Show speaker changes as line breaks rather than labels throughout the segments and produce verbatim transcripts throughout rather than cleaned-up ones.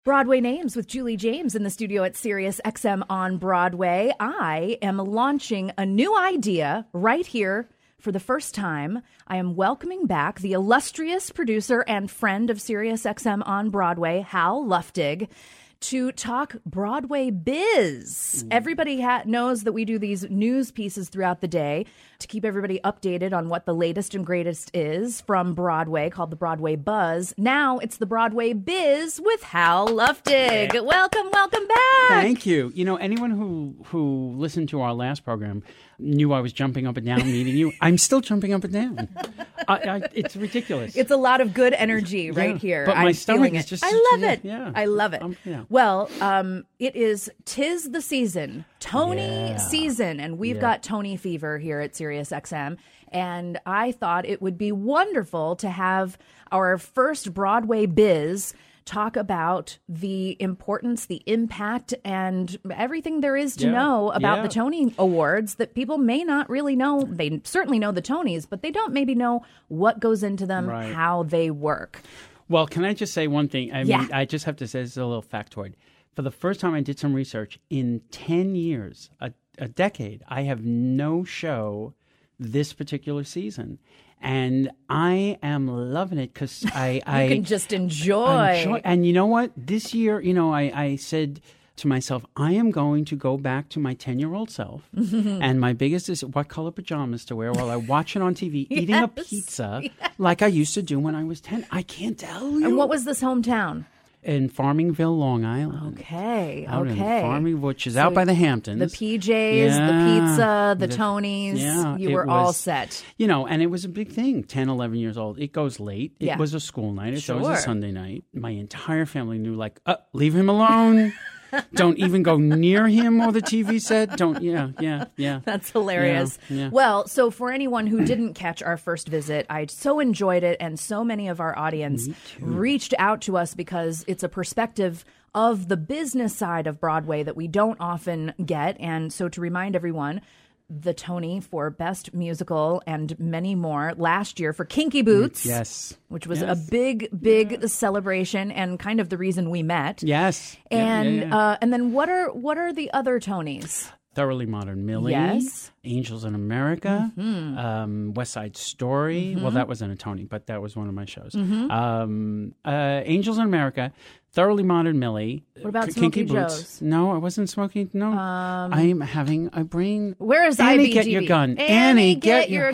Broadway Names with Julie James in the studio at Sirius X M on Broadway. I am launching a new idea right here for the first time. I am welcoming back the illustrious producer and friend of Sirius X M on Broadway, Hal Luftig, to talk Broadway biz. Mm. Everybody ha- knows that we do these news pieces throughout the day to keep everybody updated on what the latest and greatest is from Broadway, called the Broadway Buzz. Now it's the Broadway Biz with Hal Luftig. Yeah. Welcome, welcome back.
Thank you. You know, anyone who, who listened to our last program knew I was jumping up and down meeting you. I'm still jumping up and down. I, I, it's ridiculous.
It's a lot of good energy right
yeah,
here.
But my
I'm
stomach is
it.
just...
I love
yeah,
it.
Yeah.
I love it.
Um, yeah.
Well, um, it is tis the season, Tony
yeah.
season, and we've
yeah.
got Tony fever here at Sirius X M. And I thought it would be wonderful to have our first Broadway Biz talk about the importance, the impact, and everything there is to
yeah.
know about
yeah.
the Tony Awards that people may not really know. They certainly know the Tonys, but they don't maybe know what goes into them,
right.
how they work.
Well, can I just say one thing? I
yeah.
mean, I just have to say, this is a little factoid. For the first time I did some research, in ten years, a, a decade, I have no show this particular season. And I am loving it because I,
you
I
can just enjoy.
enjoy. And you know what? This year, you know, I, I said to myself, I am going to go back to my ten-year-old self. And my biggest is what color pajamas to wear while I watch it on T V, yes. eating a pizza yes. like I used to do when I was ten. I can't tell you.
And what was this hometown?
In Farmingville, Long Island.
Okay,
out
okay.
In Farming, which is
so
out by the Hamptons.
The P Js,
yeah.
the pizza, the, the Tonys.
Yeah,
you were
was,
all set.
You know, and it was a big thing, ten, eleven years old. It goes late. It
yeah.
was a school night. It's
sure.
always a Sunday night. My entire family knew, like, uh, leave him alone. Don't even go near him or the T V set. Don't, yeah, yeah, yeah.
That's hilarious.
Yeah, yeah.
Well, so for anyone who didn't catch our first visit, I so enjoyed it, and so many of our audience reached out to us because it's a perspective of the business side of Broadway that we don't often get. And so to remind everyone, the Tony for Best Musical and many more last year for Kinky Boots.
Yes.
Which was
yes.
a big, big
yeah.
celebration and kind of the reason we met.
Yes.
And
yeah, yeah, yeah.
Uh, and then what are what are the other Tonys?
Thoroughly Modern Millie,
yes.
Angels in America,
mm-hmm.
um, West Side Story.
Mm-hmm.
Well, that wasn't a Tony, but that was one of my shows.
Mm-hmm.
Um, uh, Angels in America, Thoroughly Modern Millie.
What about
K-
Smokey
Kinky Boots.
Joe's?
No, I wasn't smoking. No,
um,
I'm having a brain.
Where is
Annie,
I B G B?
get your gun.
Annie,
Annie,
get,
get
your
your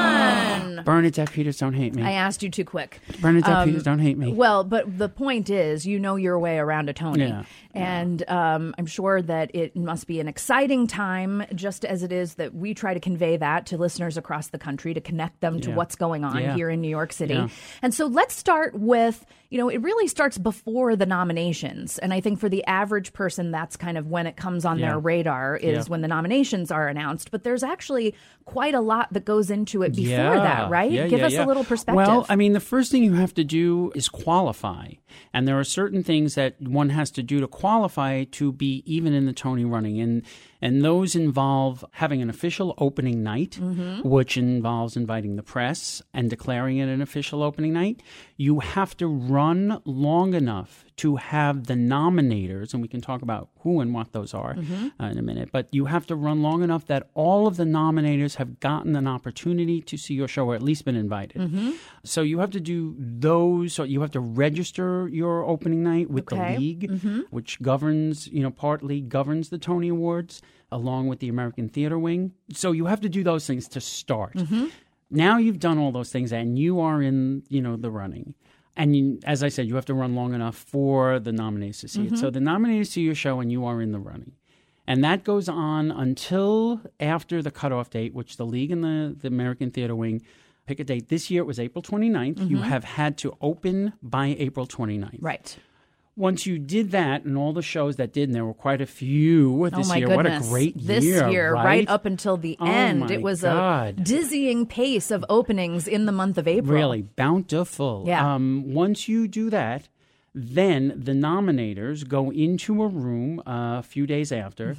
gun.
Bernadette Peters, don't hate me.
I asked you too quick.
Bernadette
um,
Peters, don't hate me.
Well, but the point is, you know your way around a Tony.
Yeah.
And um, I'm sure that it must be an exciting time, just as it is that we try to convey that to listeners across the country to connect them to
yeah.
what's going on
yeah.
here in New York City.
Yeah.
And so let's start with, you know, it really starts before the nominations. And I think for the average person, that's kind of when it comes on
yeah.
their radar is
yeah.
when the nominations are announced. But there's actually quite a lot that goes into it before
yeah.
that, right?
Yeah,
Give
yeah,
us
yeah.
a little perspective.
Well, I mean, the first thing you have to do is qualify. And there are certain things that one has to do to qualify to be even in the Tony running. And and those involve having an official opening night, mm-hmm. which involves inviting the press and declaring it an official opening night. You have to run long enough to have the nominators, and we can talk about who and what those are mm-hmm. uh, in a minute, but you have to run long enough that all of the nominators have gotten an opportunity to see your show or at least been invited.
Mm-hmm.
So you have to do those, so you have to register your opening night with
okay.
the league,
mm-hmm.
which governs, you know, partly governs the Tony Awards, along with the American Theater Wing. So you have to do those things to start.
Mm-hmm.
Now you've done all those things and you are in, you know, the running. And you, as I said, you have to run long enough for the nominees to see
mm-hmm.
it. So the nominees see your show and you are in the running. And that goes on until after the cutoff date, which the league and the, the American Theater Wing pick a date. This year it was April twenty-ninth. Mm-hmm. You have had to open by April twenty-ninth.
Right.
Once you did that, and all the shows that did, and there were quite a few this
oh my
year.
Goodness.
What a great
this
year!
This year,
right?
right up until the
oh
end,
my
it was
God.
a dizzying pace of openings in the month of April.
Really bountiful.
Yeah.
Um, once you do that, then the nominators go into a room uh, a few days after.
Mm-hmm.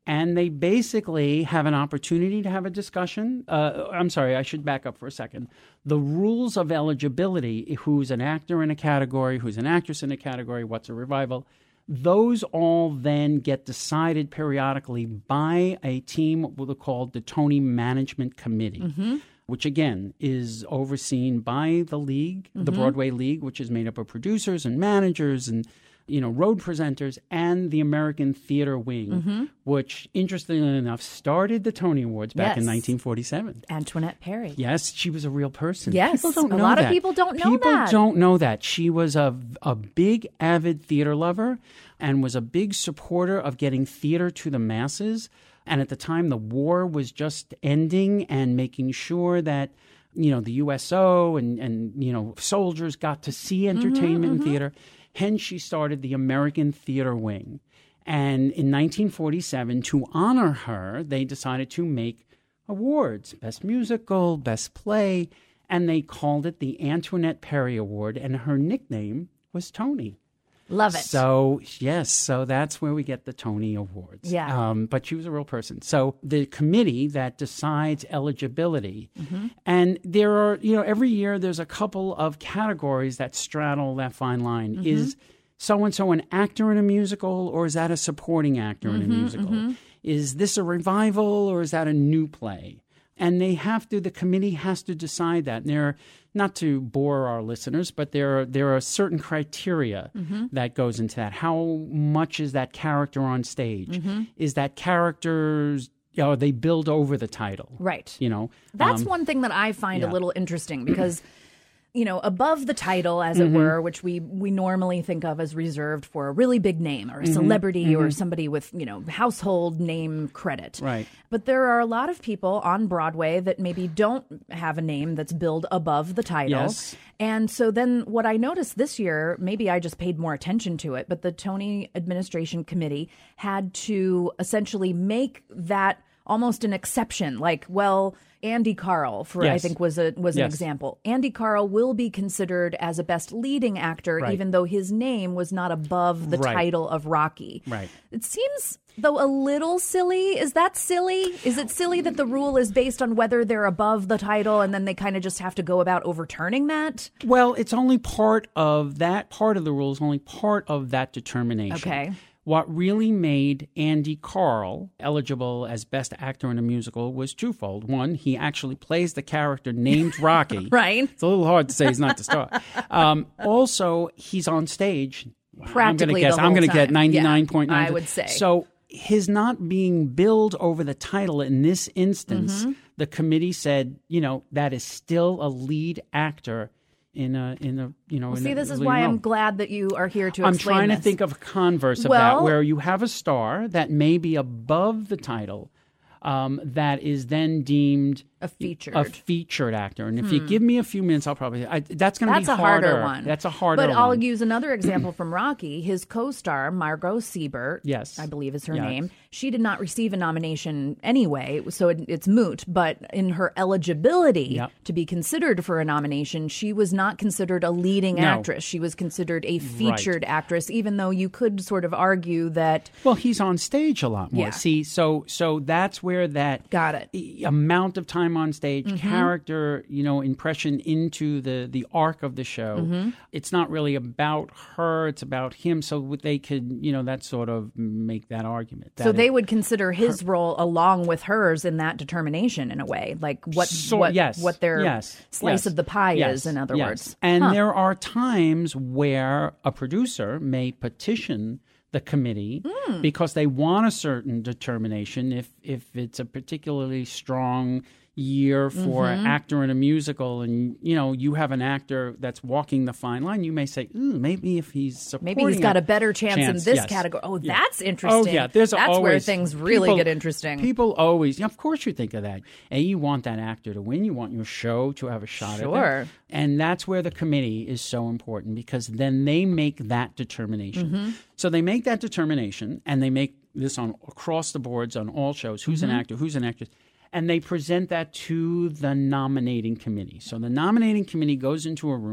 And they basically have an opportunity to have a discussion. Uh, I'm sorry, I should back up for a second. The rules of eligibility, who's an actor in a category, who's an actress in a category, what's a revival, those all then get decided periodically by a team, what we'll call the Tony Management Committee, mm-hmm. which, again, is overseen by the league, mm-hmm. the Broadway League, which is made up of producers and managers and you know, road presenters, and the American Theater Wing, mm-hmm. which, interestingly enough, started the Tony Awards back
yes.
in nineteen forty-seven.
Antoinette Perry.
Yes, she was a real person.
Yes,
people don't
a
know
lot
that.
of people don't know
people
that.
People don't know that. She was a, a big, avid theater lover and was a big supporter of getting theater to the masses. And at the time, the war was just ending and making sure that, you know, the U S O and, and you know, soldiers got to see entertainment
mm-hmm,
and
mm-hmm.
theater. Hence, she started the American Theater Wing. And in nineteen forty-seven, to honor her, they decided to make awards, Best Musical, Best Play, and they called it the Antoinette Perry Award, and her nickname was Tony.
Love it.
So, yes, so that's where we get the Tony Awards.
Yeah.
Um, but she was a real person. So the committee that decides eligibility, mm-hmm. and there are, you know, every year there's a couple of categories that straddle that fine line. Mm-hmm. Is so-and-so an actor in a musical, or is that a supporting actor mm-hmm, in a musical? Mm-hmm. Is this a revival, or is that a new play? And they have to, the committee has to decide that. And there are, not to bore our listeners, but there are, there are certain criteria mm-hmm. that goes into that. How much is that character on stage? Mm-hmm. Is that character's, you know, they build over the title?
Right.
You know?
That's
um,
one thing that I find
yeah.
a little interesting because... you know, above the title, as mm-hmm. it were, which we, we normally think of as reserved for a really big name or a mm-hmm. celebrity mm-hmm. or somebody with, you know, household name credit.
Right.
But there are a lot of people on Broadway that maybe don't have a name that's billed above the title.
Yes.
And so then what I noticed this year, maybe I just paid more attention to it, but the Tony Administration Committee had to essentially make that almost an exception. Like, well, Andy Karl, for
yes.
I think was a was an
yes.
example. Andy Karl will be considered as a best leading actor,
right.
even though his name was not above the
right.
title of Rocky.
Right.
It seems, though, a little silly. Is that silly? Is it silly that the rule is based on whether they're above the title and then they kind of just have to go about overturning that?
Well, it's only part of that part of the rule is only part of that determination.
Okay.
What really made Andy Karl eligible as Best Actor in a Musical was twofold. One, he actually plays the character named Rocky.
Right.
It's a little hard to say he's not the star. Um, also, he's on stage.
Practically
I'm going to guess.
the
I'm
whole
going to get
time.
ninety-nine point nine.
Yeah, I would say.
So his not being billed over the title in this instance, mm-hmm. the committee said, you know, that is still a lead actor in a in a you know.
Well,
in
see,
a,
this is
you
why
know.
I'm glad that you are here to
I'm
explain
trying
this.
to think of a converse of
well,
that, where you have a star that may be above the title, um, that is then deemed
a featured
a featured actor. And if
hmm.
you give me a few minutes, I'll probably I, that's going to be
That's a
harder.
harder one.
That's a harder
but
one.
But I'll use another example from Rocky. His co-star Margot Siebert,
yes,
I believe is her
yes.
name. She did not receive a nomination anyway, so it, it's moot. But in her eligibility
yep.
to be considered for a nomination, she was not considered a leading
no.
actress. She was considered a featured
right.
actress, even though you could sort of argue that.
Well, he's on stage a lot more.
Yeah.
See, so so that's where that
got it
amount of time on stage.
Mm-hmm.
Character, you know, impression into the, the arc of the show.
Mm-hmm.
It's not really about her, it's about him. So they could, you know, that sort of make that argument. That
so they
it,
would consider his her, role along with hers in that determination in a way, like what
so,
what,
yes,
what their
yes,
slice
yes,
of the pie
yes,
is, in other
yes.
words.
And
huh.
there are times where a producer may petition the committee
mm.
because they want a certain determination if if it's a particularly strong year for
mm-hmm.
an actor in a musical, and you know you have an actor that's walking the fine line, you may say, ooh, maybe if he's supporting
maybe he's got
a
a better chance,
chance
in this
yes.
category. Oh,
yeah.
that's interesting.
Oh, yeah. There's
that's
always,
where things really
people,
get interesting.
People always, of course, you think of that. And you want that actor to win. You want your show to have a shot
sure.
at it. And that's where the committee is so important, because then they make that determination.
Mm-hmm.
So they make that determination, and they make this on across the boards on all shows. Who's
mm-hmm.
an actor? Who's an actress? And they present that to the nominating committee. So the nominating committee goes into a room.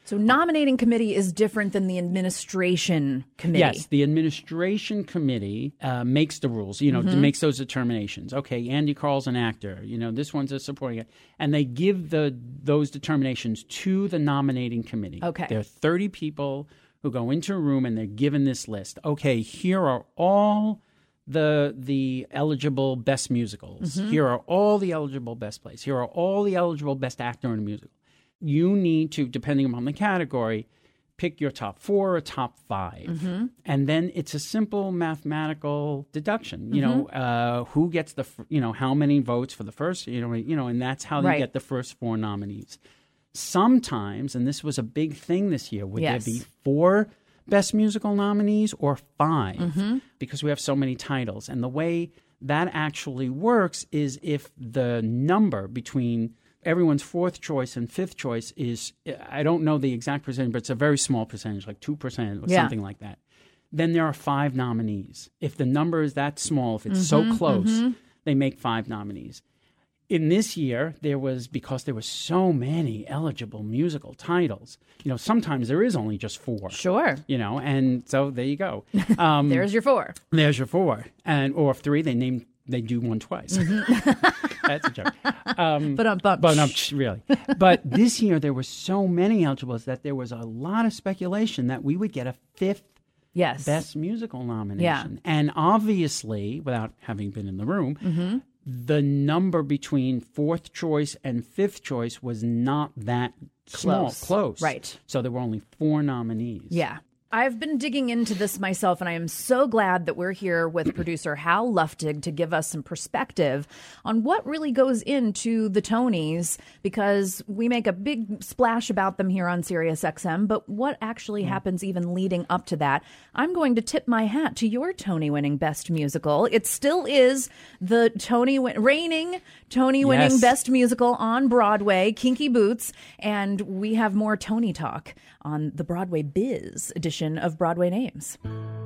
So nominating committee is different than the administration committee.
Yes, the administration committee uh, makes the rules, you know, mm-hmm. makes those determinations. Okay, Andy Karl's an actor, you know, this one's a supporting actor. And they give the those determinations to the nominating committee.
Okay.
There are thirty people who go into a room and they're given this list. Okay, here are all the the eligible best musicals. Mm-hmm. Here are all the eligible best plays. Here are all the eligible best actor in a musical. You need to, depending upon the category, pick your top four or top five. Mm-hmm. And then it's a simple mathematical deduction. You mm-hmm. know, uh, who gets the, you know, how many votes for the first, you know, you know, and that's how right. you get the first four nominees. Sometimes, and this was a big thing this year, would yes. there be four best musical nominees or five? Mm-hmm. Because we have so many titles. And the way that actually works is if the number between everyone's fourth choice and fifth choice is, I don't know the exact percentage, but it's a very small percentage, like two percent or yeah. something like that. Then there are five nominees. If the number is that small, if it's mm-hmm, so close, mm-hmm. they make five nominees. In this year, there was, because there were so many eligible musical titles, you know, sometimes there is only just four.
Sure.
You know, and so there you go. Um,
there's your four.
There's your four. And, or if three, they name, they do one twice. Mm-hmm. That's a joke. Um,
but um, but
but um, really. But this year there were so many eligibles that there was a lot of speculation that we would get a fifth
yes.
best musical nomination.
Yeah.
And obviously, without having been in the room, mm-hmm. the number between fourth choice and fifth choice was not that small,
close.
close.
Right.
So there were only four nominees.
Yeah. I've been digging into this myself, and I am so glad that we're here with producer Hal Luftig to give us some perspective on what really goes into the Tonys, because we make a big splash about them here on Sirius X M, but what actually mm. happens even leading up to that? I'm going to tip my hat to your Tony-winning Best Musical. It still is the Tony win- reigning Tony-winning
yes.
Best Musical on Broadway, Kinky Boots, and we have more Tony talk on the Broadway Biz edition of Broadway Names.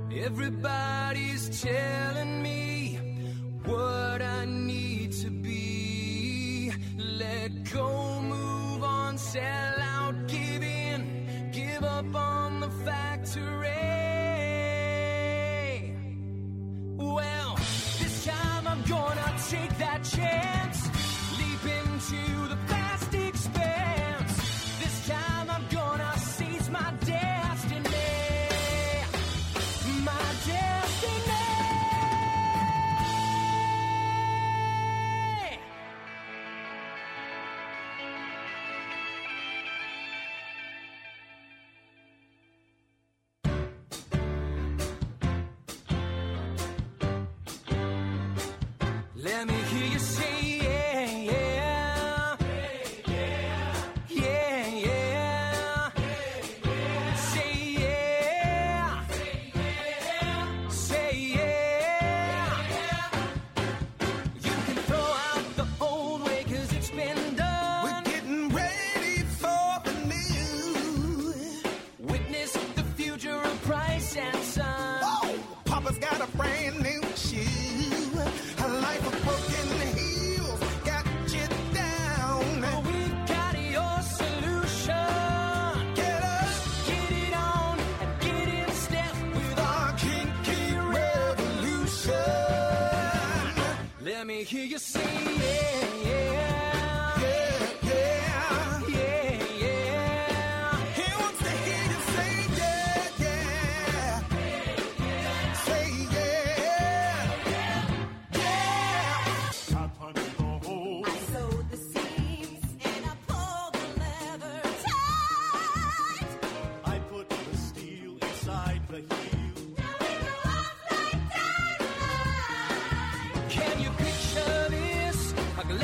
Everybody's telling me what I need to be. Let go, move on, sell out, give in, give up on the factory. Well, this time I'm gonna take that chance, leap into the vast expanse. This time I'm gonna seize my destiny, my destiny. Let me hear you say yeah, yeah. Yeah, yeah. Yeah, yeah. Say yeah. Say yeah. You can throw out the old way, 'cause it's been done.
We're getting ready for the new.
Witness the future of Price and Son.
Whoa, Papa's got a brand new shoe. A life of broken heels got you down.
Well, we've got your solution.
Get up,
Get it on and get in step with our
our kinky revolution.
Let me hear you say yeah, yeah.
Yeah, yeah.
Yeah, yeah.
He wants to hear you say yeah, yeah. Say yeah. Yeah.
I punch the hole.
I sew the seams and I pull the lever tight.
I put the steel inside the heel.
Now we go off like dynamite.
Can you picture this? A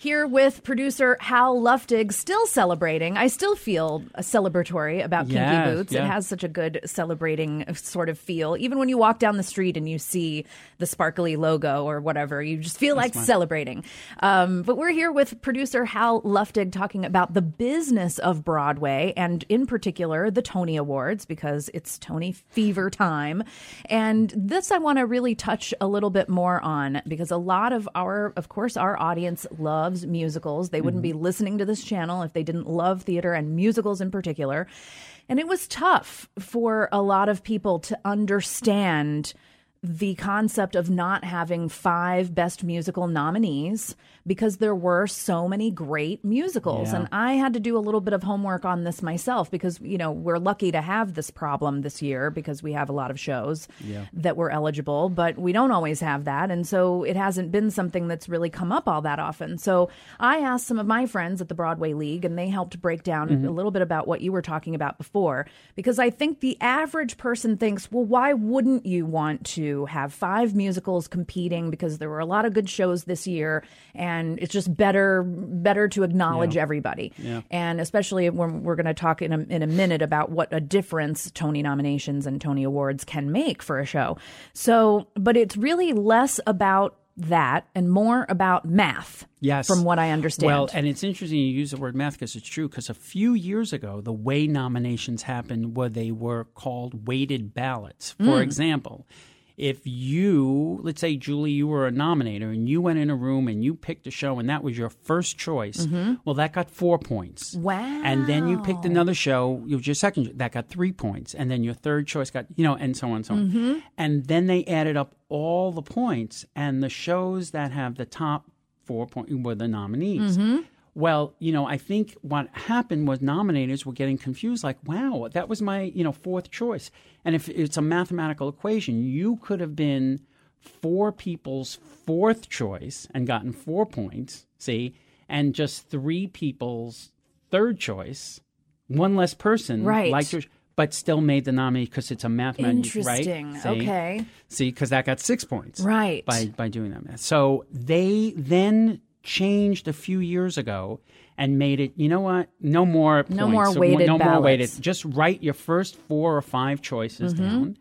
Here with producer Hal Luftig, still celebrating. I still feel a celebratory about Kinky
Yes,
Boots.
yeah.
It has such a good celebrating sort of feel. Even when you walk down the street and you see the sparkly logo or whatever, you just feel like celebrating. Um, but we're here with producer Hal Luftig talking about the business of Broadway and in particular the Tony Awards, because it's Tony fever time. And this I want to really touch a little bit more on, because a lot of our, of course, our audience loves musicals. They wouldn't be listening to this channel if they didn't love theater and musicals in particular. And it was tough for a lot of people to understand the concept of not having five Best Musical nominees because there were so many great musicals.
Yeah.
And I had to do a little bit of homework on this myself because, you know, we're lucky to have this problem this year because we have a lot of shows
Yeah.
that were eligible, but we don't always have that. And so it hasn't been something that's really come up all that often. So I asked some of my friends at the Broadway League, and they helped break down
Mm-hmm.
a little bit about what you were talking about before, because I think the average person thinks, well, why wouldn't you want to have five musicals competing? Because there were a lot of good shows this year, and it's just better better to acknowledge
Yeah.
everybody.
Yeah.
And especially when we're going to talk in a, in a minute about what a difference Tony nominations and Tony Awards can make for a show. So, but it's really less about that and more about math.
Yes.
From what I understand.
Well, and it's interesting you use the word math because it's true, because a few years ago, the way nominations happened were they were called weighted ballots. For example, if you, let's say, Julie, you were a nominator and you went in a room and you picked a show and that was your first choice, well, that got four points.
Wow.
And then you picked another show, it was your second, that got three points. And then your third choice got, you know, and so on and so on. And then they added up all the points, and the shows that have the top four points were the nominees. Well, you know, I think what happened was nominators were getting confused, like, wow, that was my, you know, fourth choice. And if it's a mathematical equation, you could have been four people's fourth choice and gotten four points, see, and just three people's third choice, one less person
Right.
liked yours, but still made the nominee because it's a mathematical, right?
Interesting.
See?
Okay.
See, because that got six points.
Right.
By, by doing that math. So they then changed a few years ago and made it, you know what, no more points.
No more
So
weighted
no more weighted.
ballots.
Just write your first four or five choices
Mm-hmm.
down,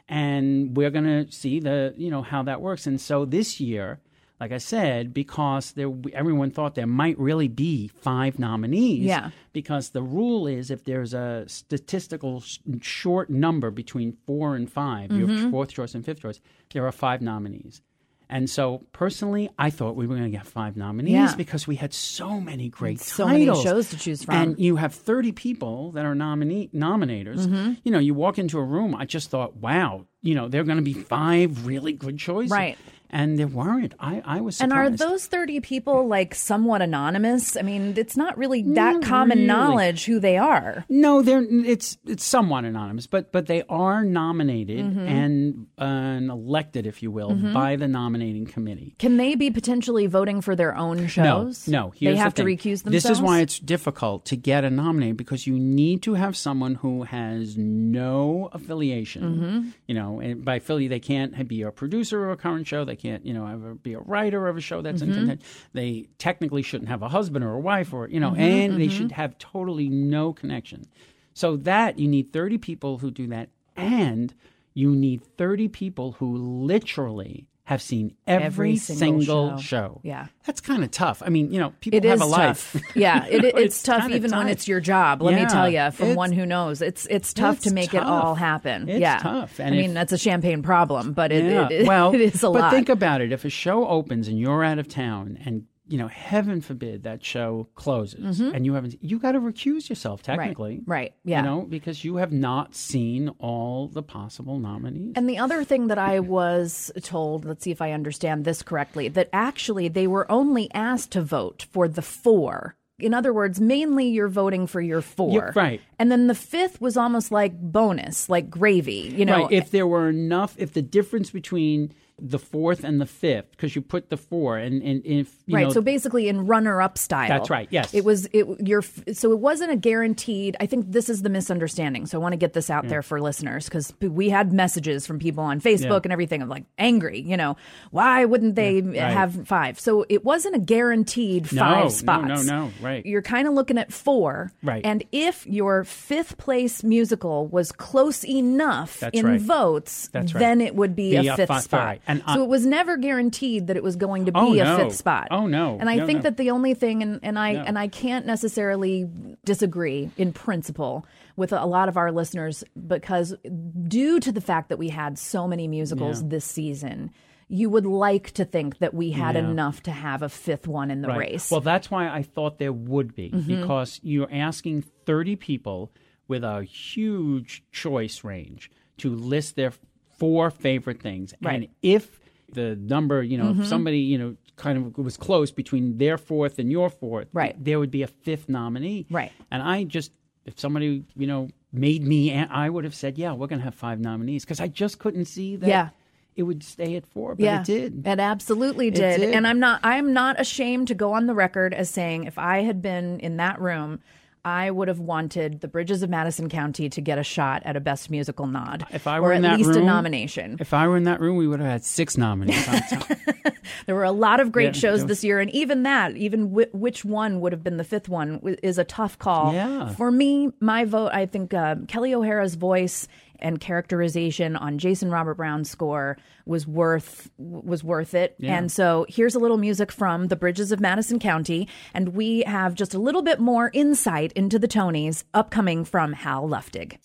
and we're going to see the, you know, how that works. And so this year, like I said, because there, everyone thought there might really be five nominees.
Yeah.
Because the rule is if there's a statistical sh- short number between four and five,
Mm-hmm.
your fourth choice and fifth choice, there are five nominees. And so, personally, I thought we were going to get five nominees
Yeah.
because we had so many great
So many
titles.
shows to choose from.
And you have thirty people that are nominee nominators.
Mm-hmm.
You know, you walk into a room, I just thought, wow, you know, there are going to be five really good choices.
Right.
And there weren't. I, I was
And
surprised.
are those thirty people like somewhat anonymous? I mean, it's not really that
Not
common
really.
knowledge who they are.
No, they're it's it's somewhat anonymous, but but they are nominated
Mm-hmm.
and, uh, and elected, if you will, by the nominating committee.
Can they be potentially voting for their own shows?
No, no.
They
Here's
have
the
to
thing.
recuse themselves?
This is why it's difficult to get a nominee, because you need to have someone who has no affiliation.
Mm-hmm.
You know, and by affiliate, they can't be a producer of a current show. They can't, you know, have a, be a writer of a show that's
Mm-hmm.
intended. They technically shouldn't have a husband or a wife, or you know,
Mm-hmm,
and they should have totally no connection. So that you need thirty people who do that, and you need thirty people who literally have seen every,
Every single
single,
show.
show.
Yeah.
That's kind of tough. I mean, you know, people
It
have
is
a life.
tough. Yeah, it,
You know,
it's, tough
kinda
even when
tough.
it's your job. Let me
Yeah,
tell you, from
it's-
one who knows, it's it's tough to
It's
make it
tough.
all happen.
It's
yeah,
tough.
I
And
mean,
if-
that's a champagne problem, but it,
Yeah.
it, it,
well,
it is a
but
lot.
think about it. If a show opens and you're out of town, and you know, heaven forbid that show closes, and you haven't, you got to recuse yourself technically,
Mm-hmm. right, yeah.
You know, because you have not seen all the possible nominees.
And the other thing that I was told, let's see if I understand this correctly, that actually they were only asked to vote for the four. In other words, mainly you're voting for your four.
Yeah, right.
And then the fifth was almost like bonus, like gravy, you know.
Right. If there were enough, if the difference between the fourth and the fifth, because you put the four and, and if you
right.
know,
So basically, in runner-up style.
That's right, yes.
It was it. Your so it wasn't a guaranteed. I think this is the misunderstanding. So I want to get this out there for listeners, because we had messages from people on Facebook
Yeah.
and everything of like angry. You know, why wouldn't they
right.
have five? So it wasn't a guaranteed
No,
five
no,
spots.
no, no, right.
You're kind of looking at four.
Right.
And if your fifth place musical was close enough
That's
in
right.
votes,
That's right.
then it would be,
Be
a
a
fifth
fi-
spot.
right. And
so
I-
it was never guaranteed that it was going to be
Oh,
a
no.
fifth spot.
Oh, no.
And I
No,
think
no.
that the only thing, and, and I
No.
and I can't necessarily disagree in principle with a lot of our listeners, because due to the fact that we had so many musicals
Yeah.
this season, you would like to think that we had
Yeah.
enough to have a fifth one in the
Right.
race.
Well, that's why I thought there would be,
Mm-hmm.
because you're asking thirty people with a huge choice range to list their four favorite things.
Right.
And if the number, you know, if somebody, you know, kind of was close between their fourth and your fourth,
Right.
there would be a fifth nominee.
Right.
And I just, if somebody, you know, made me, I would have said, yeah, we're going to have five nominees, because I just couldn't see that.
Yeah.
It would stay at four, but
yeah,
it did.
It absolutely
It
did.
did.
And I'm not I'm not ashamed to go on the record as saying if I had been in that room, I would have wanted The Bridges of Madison County to get a shot at a Best Musical nod.
If I
or
were in
at
that
least
room,
a nomination.
If I were in that room, we would have had six nominees. I'm telling you.
There were a lot of great
Yeah,
shows
there was-
this year, and even that, even w- which one would have been the fifth one, w- is a tough call.
Yeah.
For me, my vote, I think uh, Kelly O'Hara's voice and characterization on Jason Robert Brown's score was worth was worth it.
Yeah.
And so here's a little music from The Bridges of Madison County, and we have just a little bit more insight into the Tonys upcoming from Hal Luftig.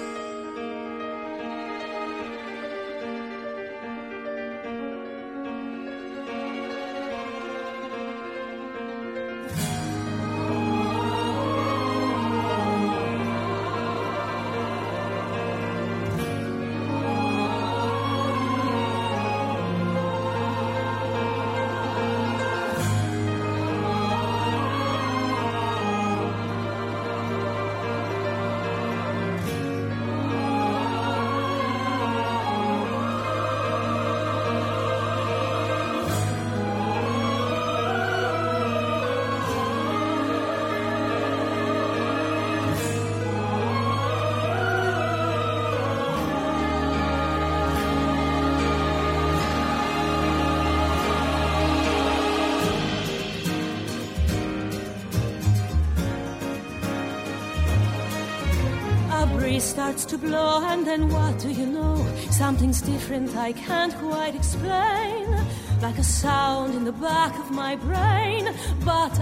A breeze starts to blow, and then what do you know? Something's different, I can't quite explain. Like a sound in the back of my brain, but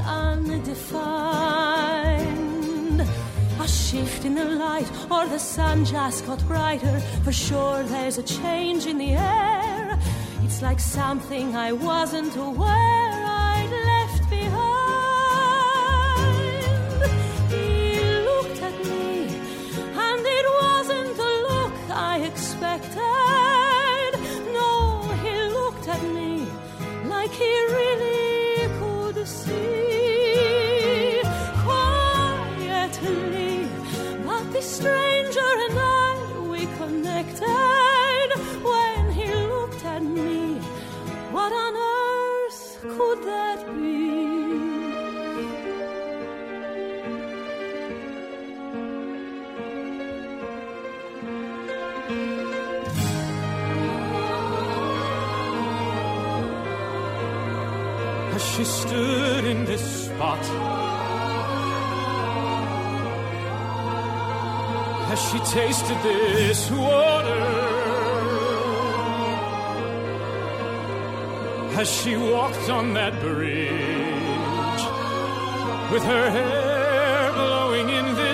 undefined. A shift in the light, or the sun just got brighter. For sure, there's a change in the air. It's like something I wasn't aware I'd left behind. He looked at me, and it wasn't the look I expected. No, he looked at me like he really could see. Quietly, but this stranger and I, we connected. When he looked at me, what on earth could that be?
As she stood in this spot, as she tasted this water, as she walked on that bridge, with her hair blowing in this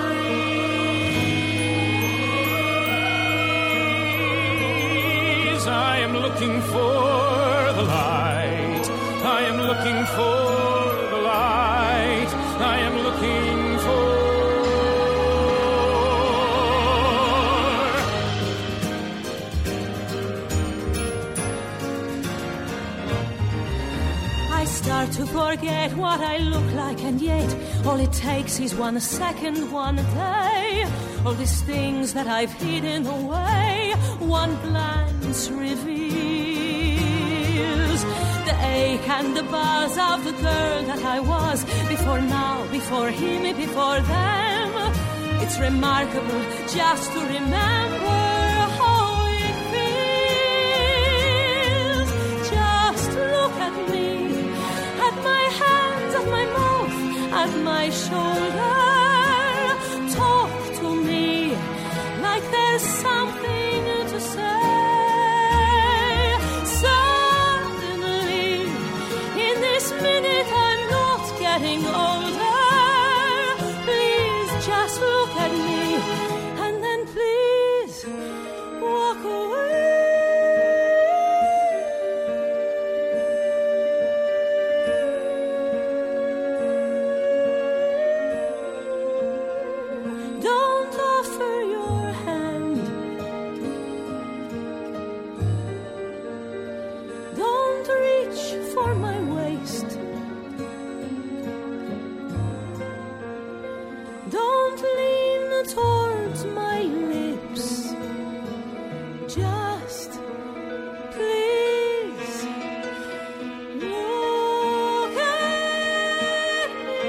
breeze, I am looking for the light. I am looking for the light. I am looking for.
I start to forget what I look like, and yet all it takes is one second, one day. All these things that I've hidden away, one glance reveals. feels the ache and the buzz of the girl that I was before now, before him, before them. It's remarkable just to remember how it feels. Just look at me, at my hands, at my mouth, at my shoulder. Talk to me like there's something to say. Suddenly, in this minute, I'm not getting older. Please just look at me, and then please walk away. Don't offer your hand. Don't reach for my waist. Don't lean towards my lips. Just please look at me.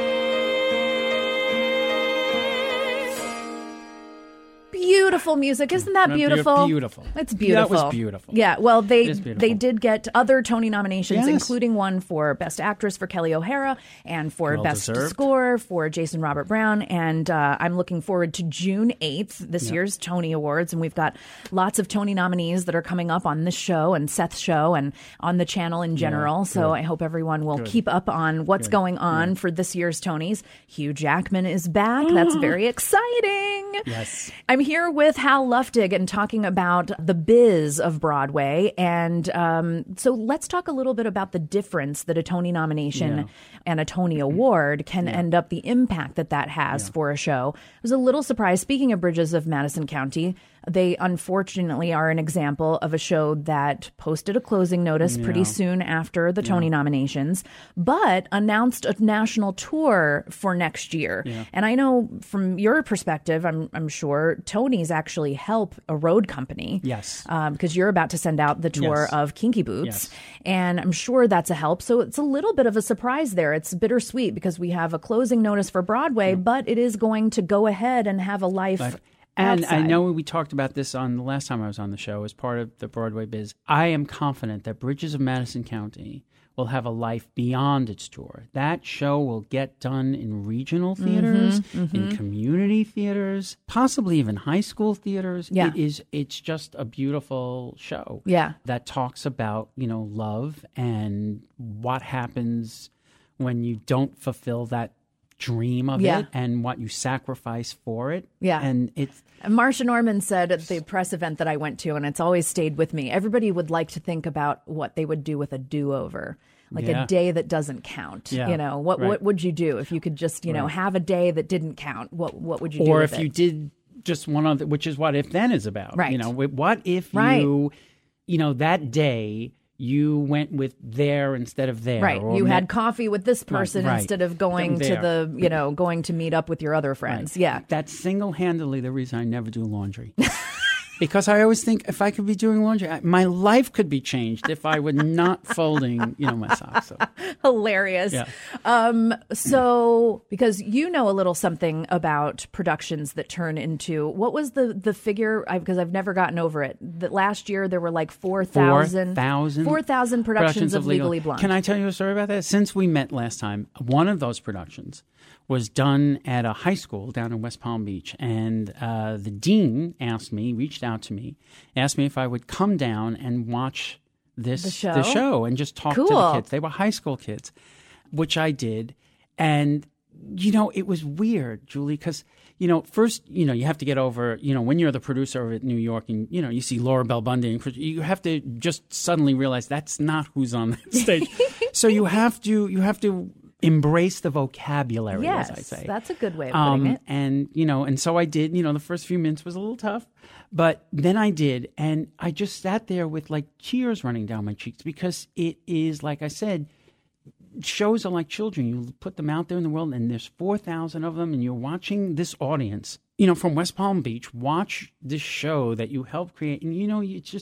Beautiful music. Isn't that
Beau-
beautiful?
beautiful.
It's beautiful.
That was beautiful.
Yeah, well, they
It is beautiful.
they did get other Tony nominations,
Yes.
including one for Best Actress for Kelly O'Hara and for
Well
Best
deserved.
Score for Jason Robert Brown. And uh, I'm looking forward to June eighth, this year's Tony Awards. And we've got lots of Tony nominees that are coming up on this show and Seth's show and on the channel in general. So I hope everyone will keep up on what's going on for this year's Tonys. Hugh Jackman is back. That's very exciting.
Yes.
I'm here with Hal Luftig and talking about the biz of Broadway. And um, so let's talk a little bit about the difference that a Tony nomination
Yeah.
and a Tony Award can end up, the impact that that has for a show. I was a little surprised. Speaking of Bridges of Madison County, they unfortunately are an example of a show that posted a closing notice pretty soon after the Tony nominations, but announced a national tour for next year. And I know from your perspective, I'm, I'm sure Tony's actually help a road company.
Yes.
Um, because you're about to send out the tour
Yes.
of Kinky Boots.
Yes.
And I'm sure that's a help. So it's a little bit of a surprise there. It's bittersweet because we have a closing notice for Broadway, but it is going to go ahead and have a life.
Life. And I
outside.
know we talked about this on the last time I was on the show as part of the Broadway biz. I am confident that Bridges of Madison County will have a life beyond its tour. That show will get done in regional theaters, in community theaters, possibly even high school theaters.
Yeah.
It is it's just a beautiful show.
Yeah.
That talks about, you know, love and what happens when you don't fulfill that dream of
Yeah.
it and what you sacrifice for it.
Yeah.
And it's
Marsha Norman said at the press event that I went to, and it's always stayed with me, everybody would like to think about what they would do with a do-over. Like
Yeah.
a day that doesn't count.
Yeah,
You know, what
right.
what would you do if you could just, you know,
Right.
have a day that didn't count? What what would you do
or
with
if
it?
you did just one other, which is what If Then is about.
Right.
You know, wh- what if
Right.
you, you know, that day you went with there instead of there.
Right.
or
You
met-
had coffee with this person
right.
instead of going
Them
to
there.
the, you know, going to meet up with your other friends. Yeah.
That's single-handedly the reason I never do laundry. Because I always think if I could be doing laundry, I, my life could be changed if I were not folding, you know, my socks. So,
Hilarious.
Yeah.
Um, so, because you know a little something about productions that turn into, what was the, the figure? I, because I've never gotten over it. That last year there were like four thousand
four thousand
four thousand productions, of Legally Blonde.
Can I tell you a story about that? Since we met last time, one of those productions was done at a high school down in West Palm Beach. And uh, the dean asked me, reached out to me, asked me if I would come down and watch this
The show?
show and just talk to
Cool.
the kids. They were high school kids, which I did. And, you know, it was weird, Julie, because, you know, first, you know, you have to get over, you know, when you're the producer of it in New York and, you know, you see Laura Bell Bundy, and Chris- you have to just suddenly realize that's not who's on that stage. So you have to, you have to embrace the vocabulary,
yes,
as I say.
that's a good way of putting
Um,
it.
and, you know, and so I did, you know, the first few minutes was a little tough, but then I did. And I just sat there with like tears running down my cheeks because it is, like I said, shows are like children. You put them out there in the world and there's four thousand of them and you're watching this audience, you know, from West Palm Beach, watch this show that you helped create. And, you know, it's just,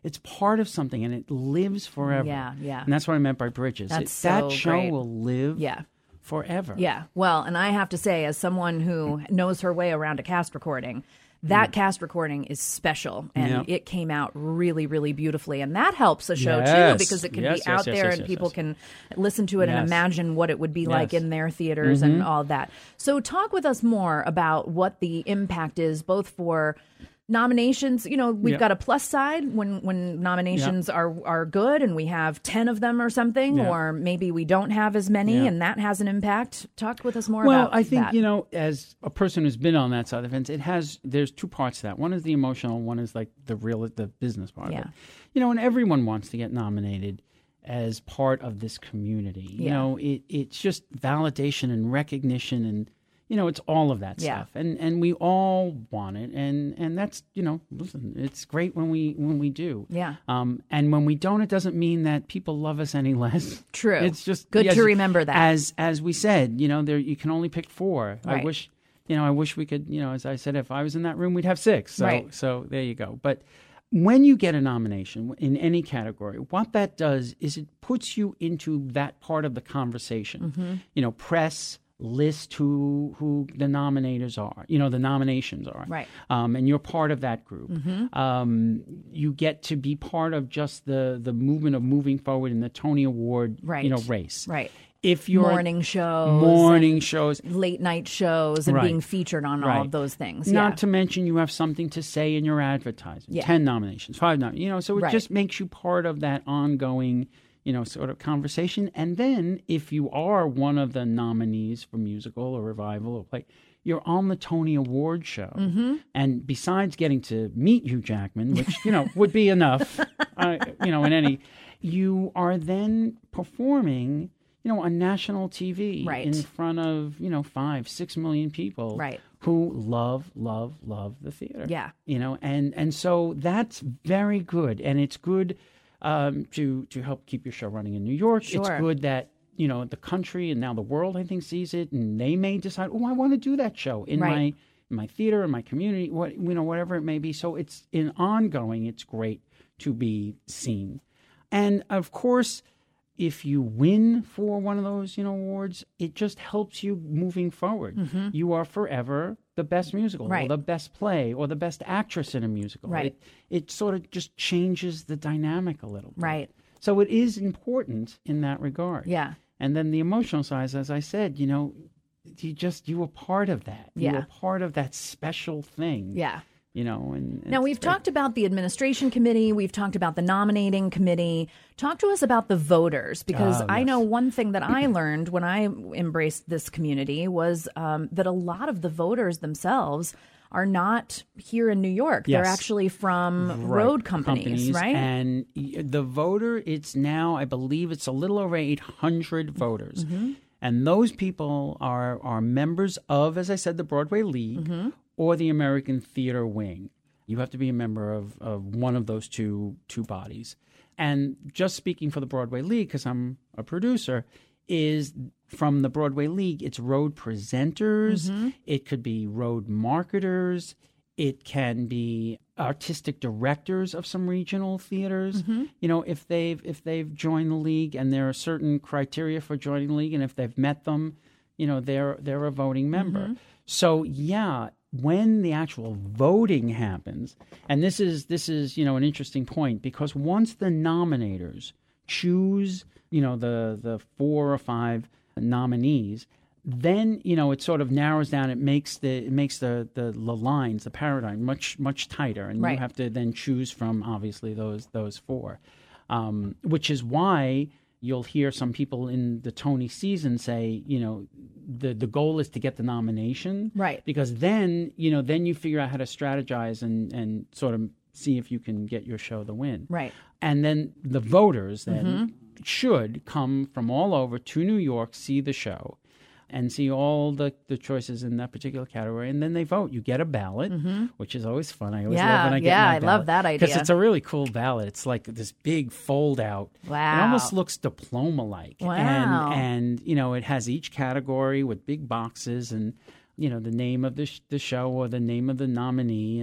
it's part of something, and it lives forever.
Yeah, yeah.
And that's what I meant by bridges.
That's
It-
so
that show
great.
will live
Yeah.
forever.
Yeah. Well, and I have to say, as someone who knows her way around a cast recording, that cast recording is special, and
Yep.
it came out really, really beautifully. And that helps a show,
Yes.
too, because it can
Yes,
be
yes,
out
yes,
there
yes,
and
yes,
people
yes.
can listen to it and
Yes.
imagine what it would be like
Yes.
in their theaters and all of that. So talk with us more about what the impact is, both for nominations. You know, we've
Yep.
got a plus side when when nominations are are good and we have ten of them or something,
Yep.
or maybe we don't have as many
Yep.
and that has an impact. Talk with us more
Well,
about
I think,
that.
you know, as a person who's been on that side of the fence, it has, there's two parts to that. One is the emotional, one is like the real, the business part
Yeah.
of it. You know, and everyone wants to get nominated as part of this community. You
Yeah.
know, it, it's just validation and recognition, and, you know, it's all of that
Yeah.
stuff. And and we all want it. And, and that's, you know, listen, it's great when we when we do.
Yeah.
Um, and when we don't, it doesn't mean that people love us any less.
True.
It's just
Good
yes,
to remember that.
As as we said, you know, there you can only pick four.
Right.
I wish, you know, I wish we could, you know, as I said, if I was in that room, we'd have six. So
Right.
so there you go. But when you get a nomination in any category, what that does is it puts you into that part of the conversation.
Mm-hmm.
You know, press, list who who the nominators are, you know, the nominations are.
Right.
Um, and you're part of that group.
Mm-hmm.
Um, you get to be part of just the, the movement of moving forward in the Tony Award,
Right.
you know, race.
Right.
If you're
Morning shows.
morning shows,
late night shows and
Right.
being featured on all
Right.
of those things.
not
yeah.
to mention you have something to say in your advertising.
Yeah.
Ten nominations, five nominations, you know, so it
Right.
just makes you part of that ongoing, you know, sort of conversation. And then if you are one of the nominees for musical or revival or play, you're on the Tony Award show.
Mm-hmm.
And besides getting to meet Hugh Jackman, which, you know, would be enough, uh, you know, in any, you are then performing, you know, on national T V
Right.
in front of, you know, five, six million people
Right.
who love, love, love the theater.
Yeah.
You know, and, and so that's very good. And it's good um, to, to help keep your show running in New York. It's
Sure.
good that, you know, the country and now the world, I think, sees it, and they may decide, oh, I want to do that show in
Right.
my in my theater, in my community, what you know, whatever it may be. So it's in ongoing. It's great to be seen, and of course, if you win for one of those, you know, awards, it just helps you moving forward. You are forever the best musical,
Mm-hmm. Right.
or the best play, or the best actress in a musical.
Right.
It, it sort of just changes the dynamic a little bit.
Right.
So it is important in that regard.
Yeah.
And then the emotional side, as I said, you know, you just, you were part of that. You
Yeah.
were part of that special thing.
Yeah.
You know, and, and
Now,
it's
we've
great.
talked about the administration committee. We've talked about the nominating committee. Talk to us about the voters, because
Oh,
I
yes.
know one thing that I learned when I embraced this community was um, that a lot of the voters themselves are not here in New York. They're
Yes.
actually from
Right.
road companies, right?
And y- the voter, it's now, I believe it's a little over eight hundred voters.
Mm-hmm.
And those people are, are members of, as I said, the Broadway League
Mm-hmm.
or the American Theater Wing. You have to be a member of, of one of those two two bodies. And just speaking for the Broadway League, because I'm a producer, is from the Broadway League, it's road presenters,
Mm-hmm.
it could be road marketers, it can be artistic directors of some regional theaters.
Mm-hmm.
You know, if they've if they've joined the league and there are certain criteria for joining the league, and if they've met them, you know, they're they're a voting member.
Mm-hmm.
So yeah, when the actual voting happens, and this is this is you know an interesting point, because once the nominators choose, you know, the the four or five nominees, then you know it sort of narrows down. It makes the it makes the the, the lines, the paradigm, much much tighter, and
Right.
you have to then choose from obviously those those four, um, which is why you'll hear some people in the Tony season say, you know, the the goal is to get the nomination,
Right.
Because then you know then you figure out how to strategize and and sort of see if you can get your show the win,
Right.
And then the voters then should come from all over to New York, see the show, and see all the, the choices in that particular category, and then they vote. You get a ballot, which is always fun. I always
Yeah,
love when I get
yeah,
my
I
ballot,
love that
because
idea.
it's a really cool ballot. It's like this big fold out.
Wow.
It almost looks diploma-like.
Wow.
And, and, you know, it has each category with big boxes and, you know, the name of the, sh- the show or the name of the nominee. And,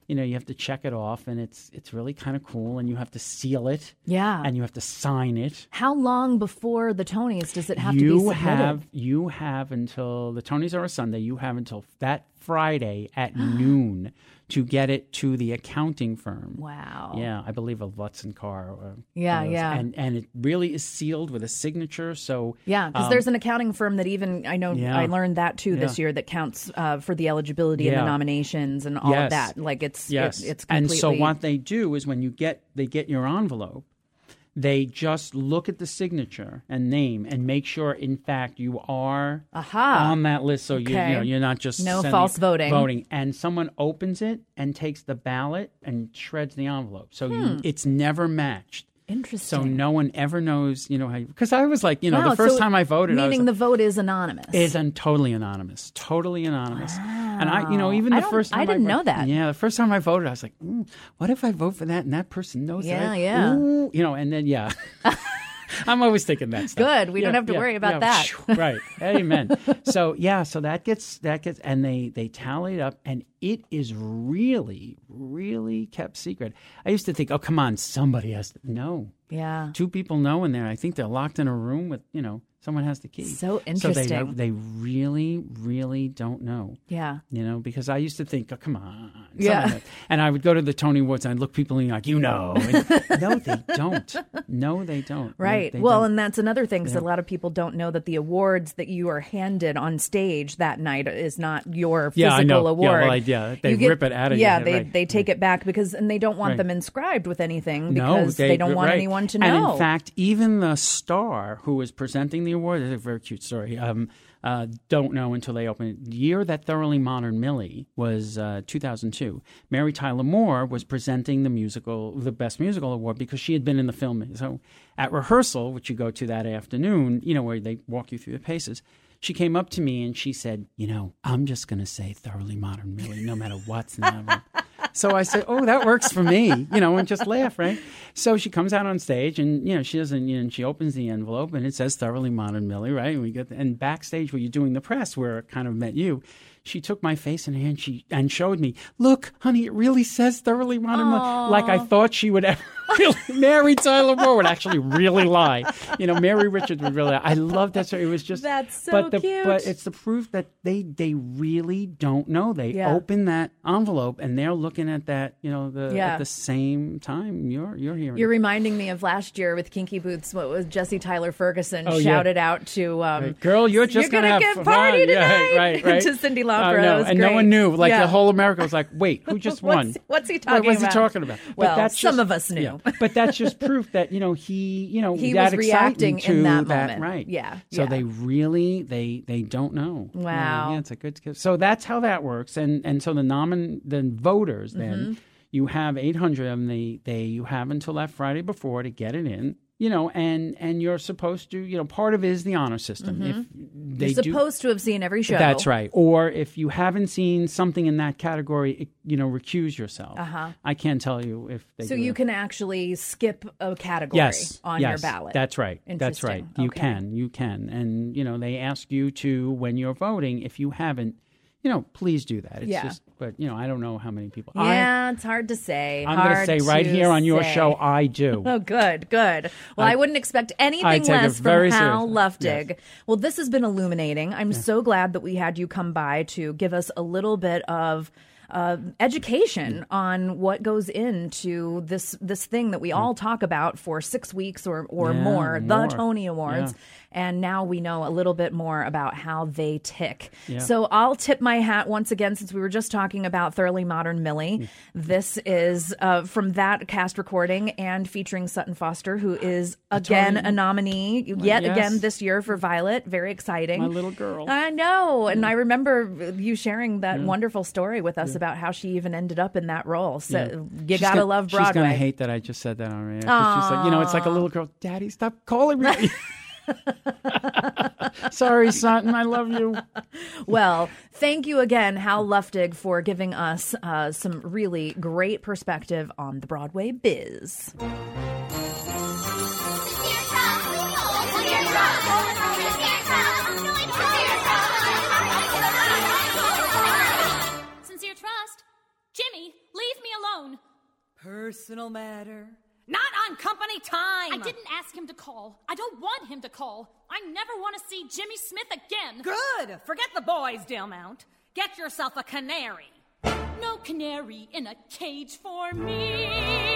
you know, you have to check it off, and it's it's really kind of cool, and you have to seal it.
Yeah.
And you have to sign it.
How long before the Tonys does it have
you
to be submitted?
have you have until the Tonys are a Sunday. You have until that Friday at noon to get it to the accounting firm.
Wow.
Yeah, I believe a Lutz and Carr. Or
Yeah,
one of those.
yeah.
And and it really is sealed with a signature. So
Yeah, because
um,
there's an accounting firm that even, I know
Yeah.
I learned that too this
Yeah.
year, that counts uh, for the eligibility and
Yeah.
the nominations and all
Yes.
of that. Like it's,
Yes.
it, it's
and
completely.
so what they do is when you get they get your envelope, they just look at the signature and name and make sure, in fact, you are
Aha.
on that list. So you,
Okay.
you know, you're not just
No
sending-
false voting.
Voting, and someone opens it and takes the ballot and shreds the envelope. So you, it's never matched.
Interesting.
So no one ever knows, you know, how. Because I was like, you know,
Wow,
the first
so
time I voted, I was
meaning
like,
the vote is anonymous.
is un- totally anonymous, totally anonymous. And I, you know, even
I
the
don't-
first time
I didn't
vo-
know that.
Yeah, the first time I voted, I was like, mm, what if I vote for that and that person knows
Yeah,
that?
yeah.
Ooh, you know, and then yeah. I'm always thinking that stuff.
Good. We don't
Yeah,
have to
yeah,
worry about
yeah.
that.
Right. Amen. So yeah, so that gets that gets and they they tally it up, and it is really, really kept secret. I used to think, oh come on, somebody has to know.
Yeah.
Two people know in there. I think they're locked in a room with, you know, someone has the key.
So
So they
interesting.
they really, really don't know.
Yeah.
You know, because I used to think, oh, come on.
Yeah.
someone- And I would go to the Tony Awards and I'd look people in like, you know. And, no, they don't. No, they don't.
Right.
They
well,
don't.
and that's another thing, because
Yeah.
a lot of people don't know that the awards that you are handed on stage that night is not your physical
Yeah, I know. Yeah,
award.
well, I- yeah, they
You
rip it out of
Yeah,
your
they
head, right,
they take it back because, and they don't want
Right.
them inscribed with anything
No,
because they, don't want
right.
anyone to
And
know.
in fact, even the star who was presenting the award, it's a very cute story, um, uh, don't know until they open it. The year that Thoroughly Modern Millie was uh, two thousand two. Mary Tyler Moore was presenting the musical, the Best Musical Award, because she had been in the film. So at rehearsal, which you go to that afternoon, you know, where they walk you through the paces, she came up to me and she said, you know, I'm just going to say Thoroughly Modern Millie, no matter what's in the envelope. So I said, oh, that works for me, you know, and just laugh, right? So she comes out on stage and, you know, she doesn't, you know, and she opens the envelope and it says Thoroughly Modern Millie, right? And we get, and backstage where you're doing the press where it kind of met you, she took my face in her hand she, and showed me, look, honey, it really says Thoroughly Modern Millie. Like I thought she would ever really, Mary Tyler Moore would actually really lie. You know, Mary Richards would really lie. I love that story. It was just,
That's so
but the,
cute.
But it's the proof that they, they really don't know. They
Yeah.
open that envelope and they're looking at that, you know, the
Yeah.
at the same time you're you're hearing.
You're
it.
reminding me of last year with Kinky Boots. What was Jesse Tyler Ferguson
Oh, yeah.
shouted out to, um,
Right. Girl, you're just
you're gonna,
have
get
fun.
party
Yeah,
tonight.
right, right.
to Cyndi
I
Lauper.
know,
That was
and
great.
no one knew. Like
Yeah.
the whole America was like, "Wait, who just won?
What's, what's he
What
talking
was
about?
he talking about?" But
Well,
that's
some
just-
of us knew.
yeah. But that's just proof that you know he, you know,
He
that
was reacting
excitement
in
to
that moment.
right?
Yeah,
So
yeah.
they really they they don't know.
Wow.
Yeah, yeah, it's a good. So that's how that works, and and so the nomin the voters then.
Mm-hmm.
You have eight hundred of them. They, they, you have until that Friday before to get it in, you know, and, and you're supposed to, you know, part of it is the honor system. If they
You're
do,
supposed to have seen every show.
that's right. Or if you haven't seen something in that category, it, you know, recuse yourself.
Uh-huh.
I can't tell you if they
So
do
you
it.
can actually skip a category
yes,
on
yes,
your ballot.
That's right. That's right.
Interesting.
You
Okay.
can, you can. And, you know, they ask you to, when you're voting, if you haven't, you know, please do that. It's
Yeah.
just, but, you know, I don't know how many people.
Yeah, it's hard to say.
I, I'm going to
Hard
say right
to
here on your
say.
show, I do.
Oh, good, good. Well, I,
I-
wouldn't expect anything
I take it
less
very
from Hal
seriously.
Luftig.
Yes.
Well, this has been illuminating. I'm so glad that we had you come by to give us a little bit of uh, education on what goes into this this thing that we all talk about for six weeks or, or
Yeah,
more, the
more.
Tony Awards.
Yeah.
And now we know a little bit more about how they tick.
Yeah.
So I'll tip my hat once again, since we were just talking about Thoroughly Modern Millie.
Mm.
This is uh, from that cast recording and featuring Sutton Foster, who is again
Tony-
a nominee yet
yes.
again this year for Violet. Very exciting.
My little girl.
I know. And I remember you sharing that wonderful story with us about how she even ended up in that role. So
Yeah.
you
She's
gotta
gonna-
love
She's going
Broadway.
to hate that I just said that on air. 'Cause She's like, you know, it's like a little girl. Daddy, stop calling me. Sorry, Sutton. I love you.
Well, thank you again, Hal Luftig, for giving us uh, some really great perspective on the Broadway biz.
Sincere trust. Jimmy, leave me personal matter.
Not on company time!
I didn't ask him to call. I don't want him to call. I never want to see Jimmy Smith again.
Good! Forget the boys, Dillmount. Get yourself a canary.
No canary in a cage for me.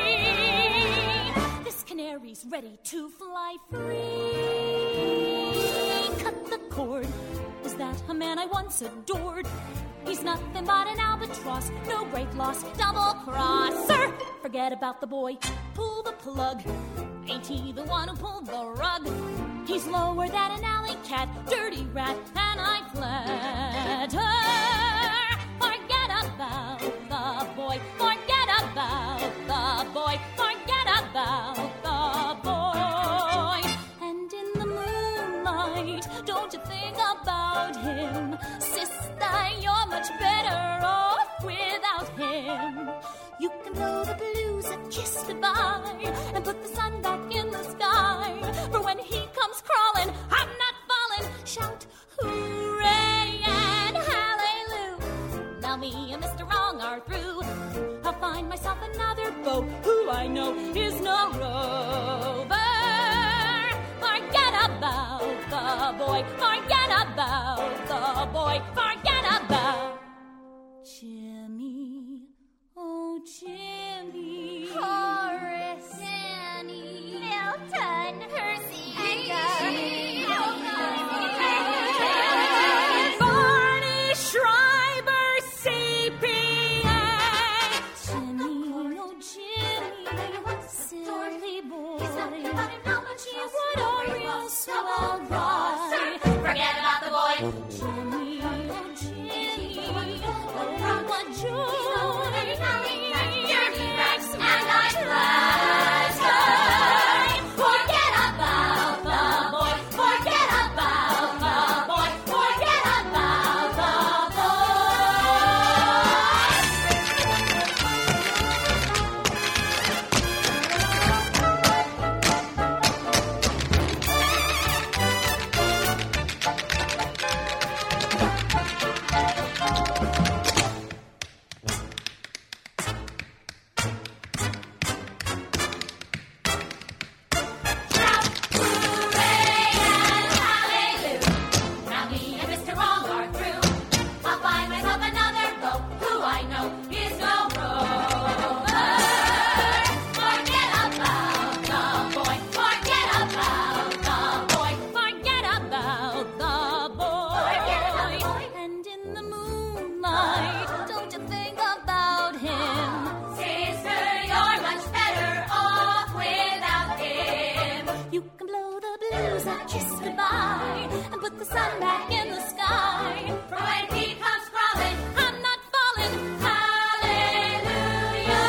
This canary's ready to fly free. Cut the cord. Was that a man I once adored? He's nothing but an albatross, no great loss, double crosser. Forget about the boy, pull the plug. Ain't he the one who pulled the rug? He's lower than an alley cat, dirty rat, and I flatter. Forget about the boy, forget about the boy, forget about the boy. And in the moonlight, don't you think about him? Sister, you're much better off without him. You can blow the blues a kiss goodbye and put the sun back in the sky. For when he comes crawling, I'm not falling. Shout hooray and hallelujah. Now me and Mister Wrong are through. I'll find myself another beau who I know is no rover. Forget about the boy, forget about the boy, forget about Jimmy, oh Jimmy,
Horace, Danny, Milton, Percy,
Barney Schreiber, C P A.
Jimmy, oh Jimmy, silly boy, he would a real swell guy.
Forget about the boy.
Jimmy, oh Jimmy, oh what joy.
Dirty Rex and I flatter. Forget about the boy. Forget about the boy. Forget about the Now me and Mister Wrong are through. I'll find myself another beau who I know is no rover. Forget about the boy. Forget about the boy.
Forget about the boy.
Forget about the boy.
And in the moonlight, don't you think about him?
Sister, you're much better off without him.
You can blow the blues a kiss goodbye and put the sun back in the sky.
For when he comes crawling,
I'm not falling.
hallelujah.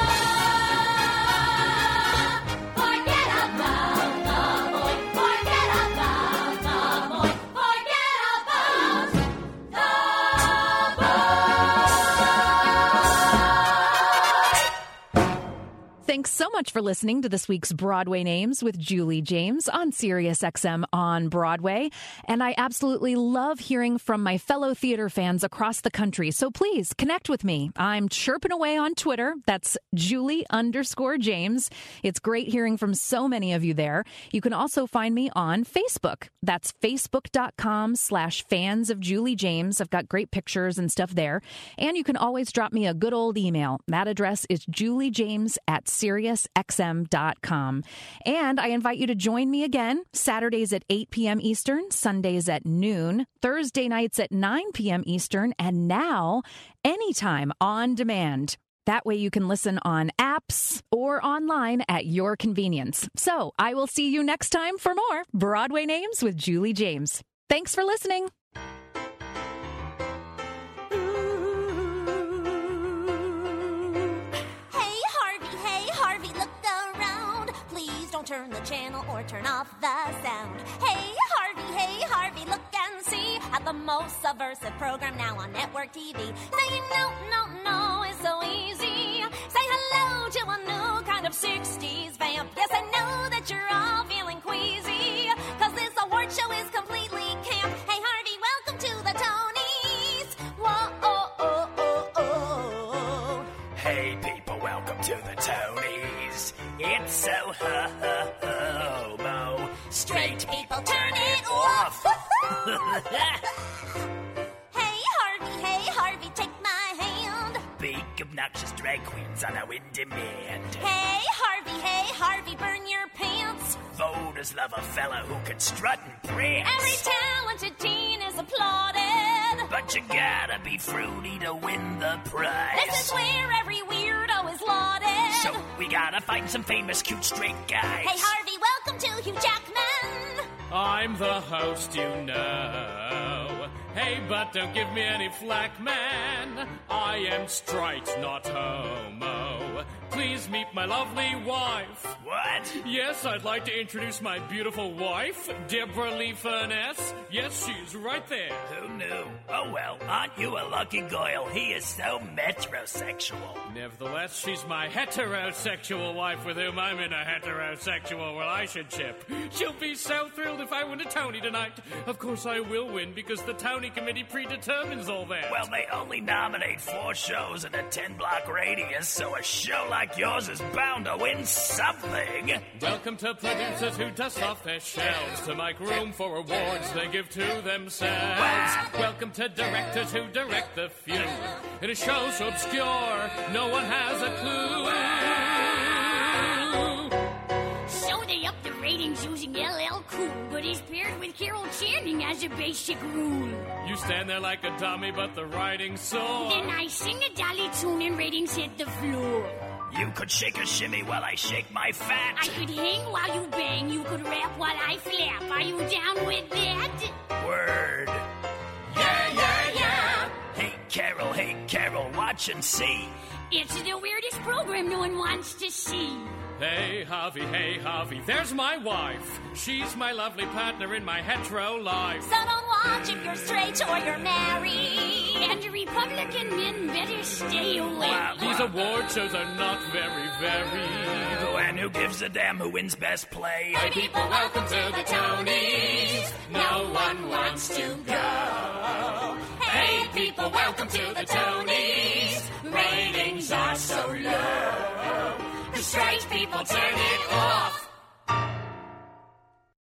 Forget about the boy. Forget about the boy. Forget about the boy.
Thanks so much for listening to this week's Broadway Names with Julie James on Sirius X M on Broadway. And I absolutely love hearing from my fellow theater fans across the country. So please connect with me. I'm chirping away on Twitter. That's Julie underscore James. It's great hearing from so many of you there. You can also find me on Facebook. That's facebook.com slash fans of Julie James. I've got great pictures and stuff there. And you can always drop me a good old email. That address is juliejames at sirius x m dot com. And I invite you to join me again Saturdays at eight p.m. Eastern, Sundays at noon, Thursday nights at nine p.m. Eastern, and now anytime on demand. That way you can listen on apps or online at your convenience. So I will see you next time for more Broadway Names with Julie James. Thanks for listening.
Hey, Harvey, hey, Harvey, look around. Please don't turn the channel or turn off the sound. Hey, Harvey, hey, Harvey, look and see at the most subversive program now on network T V. Saying no, no, no is so easy. Say hello to a new kind of sixties vamp. Yes, I know that you're all feeling queasy, cause this award show is completely camp. Hey, Harvey, welcome to the Tonys. Whoa, oh, oh, oh, oh.
Hey people, welcome to the Tonys.
Hey, Harvey, hey, Harvey, take my hand.
Big, obnoxious drag queens are now in demand.
Hey, Harvey, hey, Harvey, burn your pants.
Voters love a fella who can strut and prance.
Every talented teen is applauded.
But you gotta be fruity to win the prize.
This is where every weirdo is lauded.
So we gotta find some famous, cute, straight guys.
Hey, Harvey, welcome to Hugh Jackman.
I'm the host, you know. Hey, but don't give me any flack, man. I am straight, not homo. Please meet my lovely wife.
What?
Yes, I'd like to introduce my beautiful wife, Deborah Lee Furness. Yes, she's right there.
Who knew? Oh well, aren't you a lucky girl? He is so metrosexual.
Nevertheless, she's my heterosexual wife with whom I'm in a heterosexual relationship. She'll be so thrilled if I win a Tony tonight. Of course I will win because the Tony Committee predetermines all that.
Well, they only nominate four shows in a ten-block radius, so a show like yours is bound to win something.
Welcome to producers who dust off their shelves to make room for awards they give to themselves. Welcome to directors who direct the few in a show so obscure no one has a clue.
So they up the ratings using L L Cool, but he's paired with Carol Channing as a basic rule.
You stand there like a dummy, but the writing's sore.
Then I sing a dolly tune and ratings hit the floor.
You could shake a shimmy while I shake my fat.
I could hang while you bang, you could rap while I flap. Are you down with that?
Word. Yeah, yeah, yeah. Hey, Carol, hey, Carol, watch and see.
It's the weirdest program no one wants to see.
Hey, Harvey, hey, Harvey, there's my wife. She's my lovely partner in my hetero life.
So don't watch if you're straight or you're married.
And Republican men better stay away.
Wow,
These award shows are not very varied.
Oh, and who gives a damn who wins best play?
Hey, people, welcome to the Tonys. No one wants to go. Hey, people, welcome to the Tonys. Ratings are so low. The straight people turn it off.